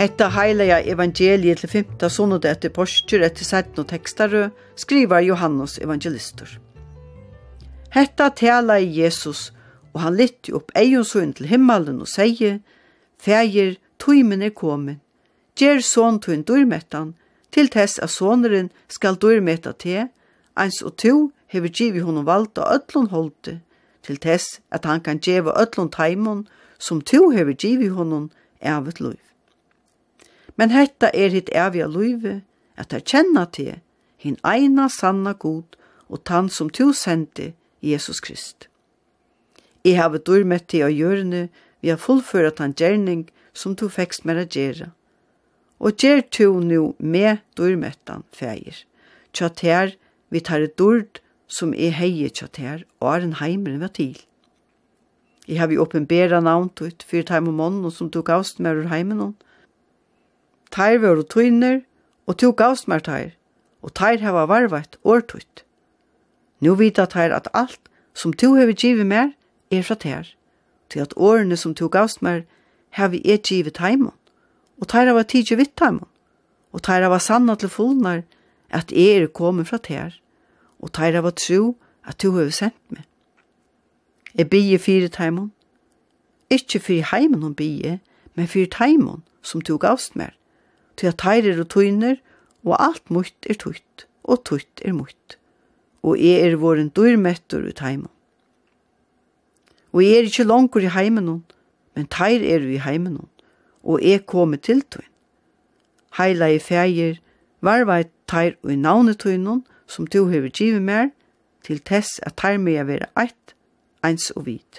Hetta heilige evangeliet til 5. sunnudag etter påskyr etter 17 tekster skriver Johannes evangelistor. Hetta tala i Jesus, og han lytte opp eionsøyn til himmelen og sier, «Fægir, tøymen kommet, gjer sånn tøyn dørmettan, til tess at såneren skal dørmetta te, eins og to hever givet honom valgt av ødlån holde, til tess at han kan gjeva ødlån taimon, som to hever givet honom evet liv. Men hetta hitt evige livet, at jeg kjenner til hin eina sanna god og tann som to sendte Jesus Krist. Jeg har dørmett til å gjøre vi har fullført han gjerning som to fekst med å gjøre. Og gjer to nu med dørmettan feir. Tjater vi tar et dørd som heie tjater og en heimeren var til. Jeg har vi åpenbæra navnt ut for taim og mån som tok avst med ur heimen. Teir var og tøyner og tok avst med teir, og teir hava varvat årtøyt. Nu vita teir at alt som to hever givet mer fra teir, til at årene som tok avst med har vi givet heimon, og teir hava tidje vitt heimon, og teir hava sanna til fullnar at kommet fra teir, og teir hava tro at to hever sendt meg. Jeg bygge fire heimon, ikke for heimon bygge, men for heimon som tok avst med, til at teir og tøyner, og alt mutt tøyt, og tøyt mutt. Og våren dørmettor ut heimon. Og ikke langer i heimenon, men teir i heimenon, og kommet til tøyn. Heila i feir, varveit teir og i navnetøynon, som to hever givet mer, til tess at teir med være eit, eins og vid.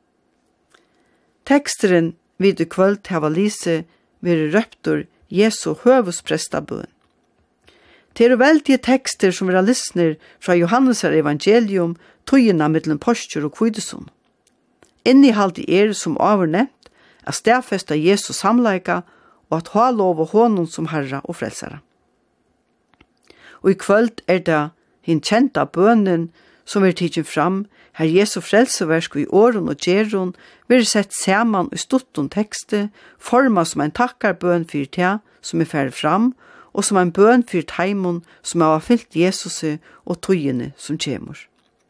Teksteren vid kvöld hava lise være røptor Jesu høvusprestabøen. Det veldige tekster som er lysner fra Johannes evangelium, tøyina mittelen postur og kvidesun. Innihalt i som avernevnt, er stedfesta Jesus samleika, og at ha lov og honom som herra og frelsara. Og i kvöld det hin kjenta bønnen som tidsin fram, her Jesu frelseversk i åren og gjeron, sett saman i stutton tekste, forma som en takkarbøn for te som ferdig fram, og som en bøn for taimon som har fyllt Jesus og tøyene som kjemur.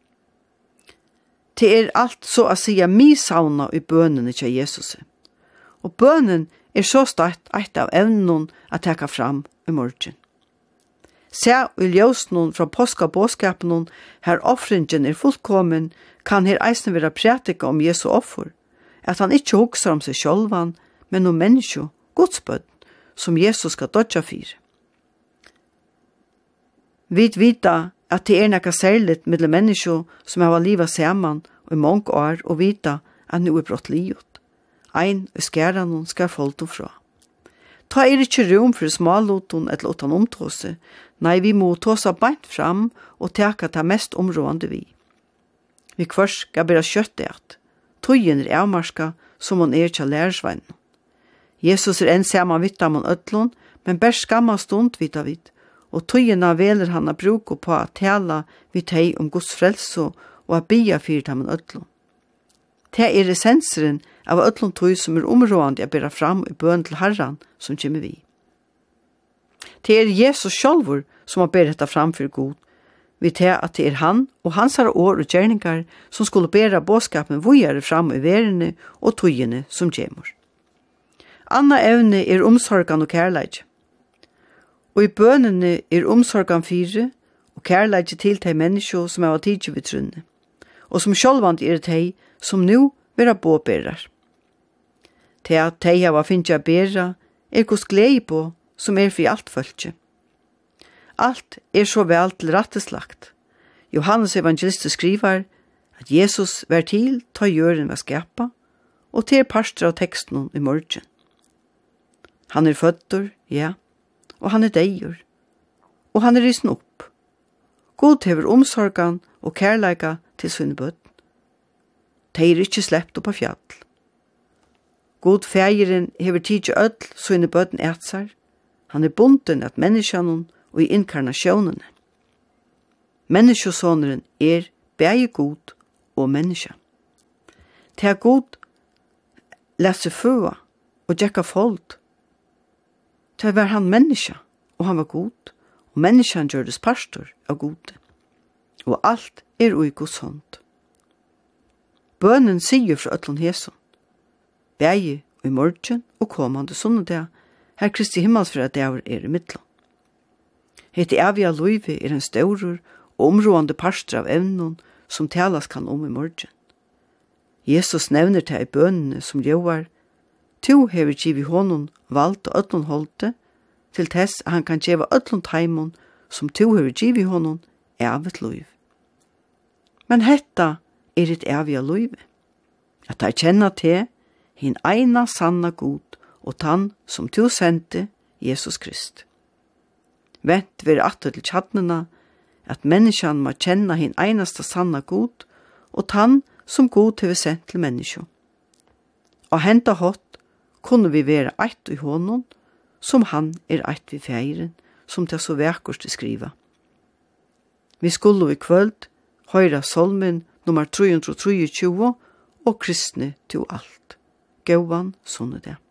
Det alt så å si mi sauna i bønene til Jesus. Og bønnen så start eit av evnen å teka fram i morgen. Se i ljøsnen fra påskabåskapen her offringen fullkommen, kan her eisen være prætika om Jesu offer, at han ikke hukser om seg sjølvan, men om menneske, godsbød, som Jesus skal dodja fyr. Vi vita at det nekka særligt mellom menneske som har livet saman og i mange år og vita at nu brått livet. Ein skæran skal folde fra. Ta ikke rom for smalloten eller åttan omtåse, nei vi må tåsa beint fram og teka ta mest områdende vi. Vi kvars skal bera kjøttet at tøyen avmarska som hon til lærersveien. Jesus ensaman vitt av man ødlån, men bærs skamma stund vita vidt, og tøyena veler han a bruko på at tala vi teg om Guds frelse og a bia fyrt ham en ødlån. Det essenseren av ødlån tøy som områdende a bera fram i bøn til Herran som kommer vi. Det Jesus sjálvur som har ber detta fram for god. Vi tar at det han og hans har år og gjerningar som skulle bera båskapen vujare fram i verene og tøyene som kjemur. Anna evne omsorgan og kærleik. Og i bønene omsorgan fire og kærleik til de mennesker som har tidsi ved trunne, og som sjálvand de som nu vera båberar. Til at de har finnja bera Gos glede på som for alt følge. Alt så vel til retteslagt. Johannes evangelist skriver at Jesus var til ta gjøren var skapa, og til parster av teksten i morgen. Han føtter, ja, og han deier, og han rysen opp. God hever omsorgan og kærleika til sin bøtten. De ikke slept opp av fjall. God fægeren hever tidsi ødl sine bøtten etsar. Han bunden at menneskene og i inkarnasjonene. Menneskesåneren bæge god og menneske. Det god lese føa og djekka fold. Til var han menneske, og han var god, og menneskene gjørdes pastor av gode. Og alt ui Guds hånd. Bønnen sier fra øtlån Heson, bægi i morgen og kommande sunnedag, her Kristi himmelsfra dager i midtlån. Hette evige løyve en større og områdende pastor av evnen som talas kan i morgen. Jesus nevner til i bønnene som gjør, «To hever givet honom valgt og øtlån holde, til tess han kan gjeva øtlån taimon som to hever givet honom evet løyve. Men hetta et evige løyve, at jeg kjenner til hin eina sanna god og tann som to sendte Jesus Krist. Vent vir atter til tjadnena, at menneskjan må kjenna hin einasta sanna god og tann som god hever sendt til menneskjo. Og henta hot kunne vi være eit i honom, som han eit vi feiren, som det så verkost til skriva. Vi skulle i kvöld høyra solmen nummer 323 og kristne til alt. Gåvan sunnedag.